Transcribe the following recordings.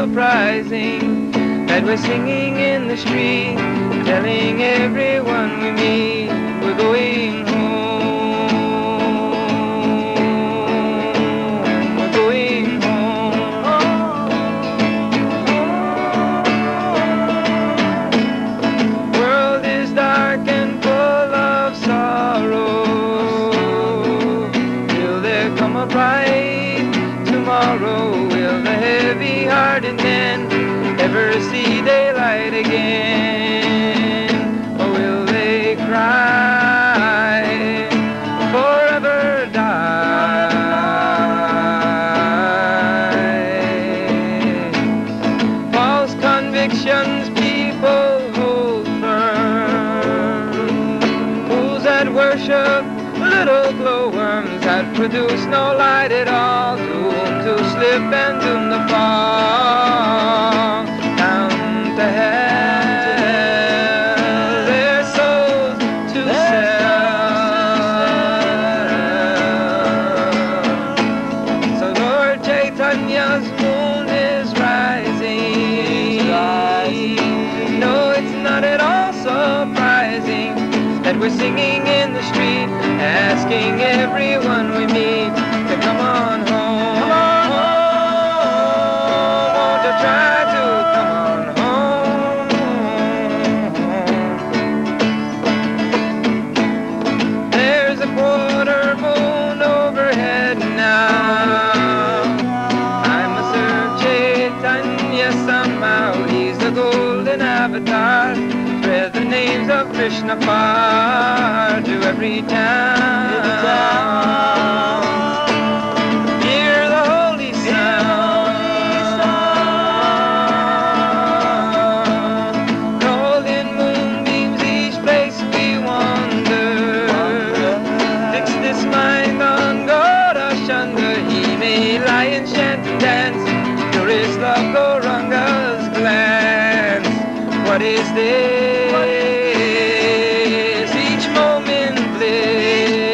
surprising that we're singing in the street, telling everyone we meet we're going home, we're going home. World is dark and full of sorrow. Will there come a bright tomorrow? Will the heavy-hearted men ever see daylight again? Or will they cry, forever die? False convictions people hold firm. Fools that worship little glowworms that produce no light at all, doomed to slip and doomed to fall down to hell, their souls to sell. So Lord Chaitanya's moon is rising. No, it's not at all surprising that we're singing in the street, asking everyone we meet to come on home. Come on home. Won't you try to come on home? There's a quarter moon overhead now. I must serve Chaitanya somehow. He's the golden avatar. Spread the names of Krishna far to every town. Hear the holy sound. Golden moonbeams each place we wander. Fix this mind on Gaurachandra. He may lie and chant and dance. There is love Gauranga's glance. What is this? Each moment bliss.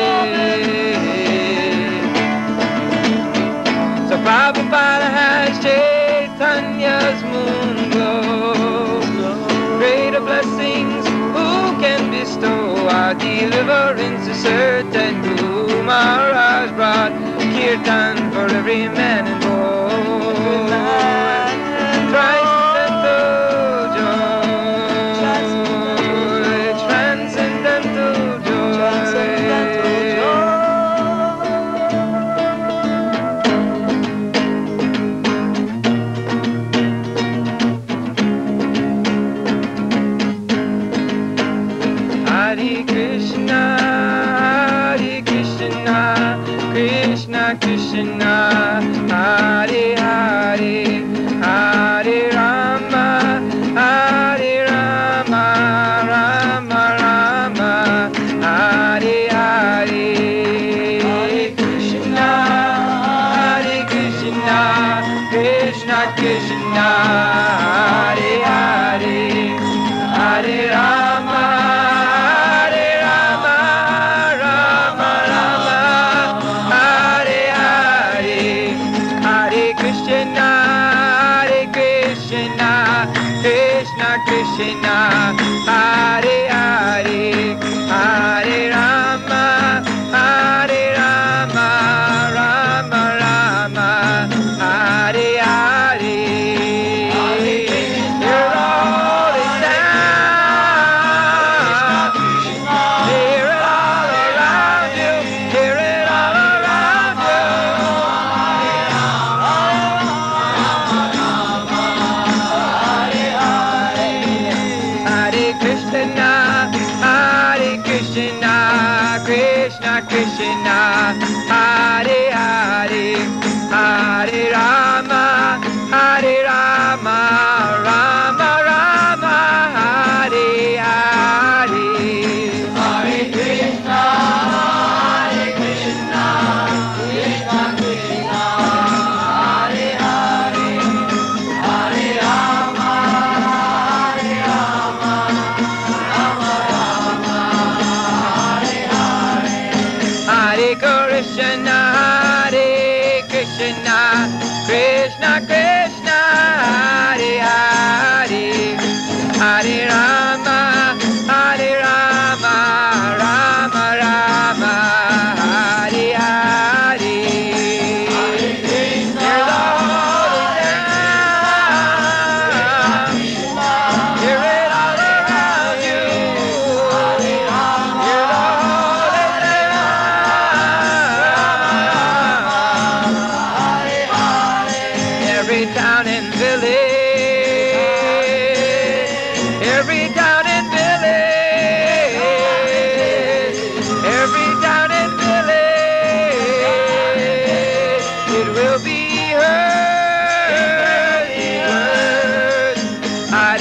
So Prabhupada has Chaitanya's moon glow. Greater blessings who can bestow? Our deliverance is certain. Guru Maharaj brought kirtan for every man and boy. Transcendental Hare Krishna, Krishna Krishna, Hare Hare, Hare Rama, Hare Rama, Rama Rama, Hare Hare. Hare Krishna, Krishna Krishna, Hare Hare, Hare Rama. Krishna, Hare Hare, Hare Rama, Hare Rama, Rama Rama, Hare Hare. You're all in down. Hear it all around you. Hear it all around you. Krishna, Krishna Krishna, Hare Hare, Hare Rama, Hare Rama, Rama Rama, Hare Hare. Hare Krishna, Krishna Krishna, Hare Hare, Hare Rama, Hare Rama. Hare Krishna, Krishna Krishna,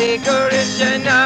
Hare Krishna,